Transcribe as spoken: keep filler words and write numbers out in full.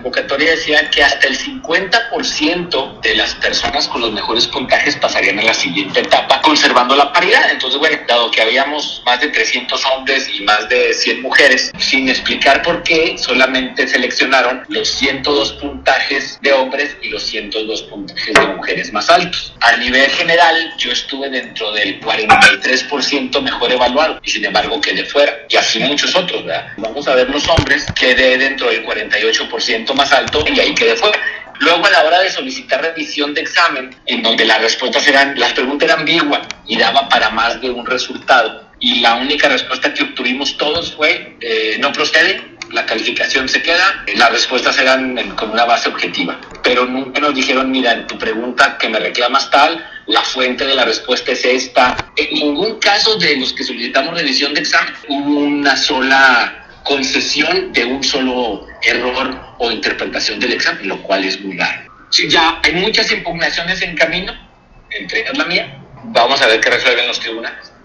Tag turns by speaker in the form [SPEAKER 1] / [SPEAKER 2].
[SPEAKER 1] convocatoria decía que hasta el cincuenta por ciento de las personas con los mejores puntajes pasarían a la siguiente etapa, conservando la paridad. Entonces, bueno, dado que habíamos más de trescientos hombres y más de cien mujeres, sin explicar por qué, solamente seleccionaron los ciento dos puntajes de hombres y los ciento dos puntajes de mujeres más altos. A nivel general, yo estuve dentro del cuarenta y tres por ciento mejor evaluado y sin embargo quedé fuera. Y así muchos otros, ¿verdad? Vamos a ver los hombres, quedé dentro del cuarenta y ocho por ciento más alto y ahí quedé fuera. Luego, a la hora de solicitar revisión de examen, en donde las respuestas eran, las preguntas eran ambiguas y daba para más de un resultado, y la única respuesta que obtuvimos todos fue eh, no procede, la calificación se queda, las respuestas eran en, con una base objetiva, pero nunca nos dijeron, mira, en tu pregunta que me reclamas tal, la fuente de la respuesta es esta. En ningún caso de los que solicitamos revisión de examen hubo una sola concesión de un solo error o interpretación del examen, lo cual es muy raro. Sí, ya hay muchas impugnaciones en camino, entre ellas la mía. Vamos a ver qué resuelven los tribunales.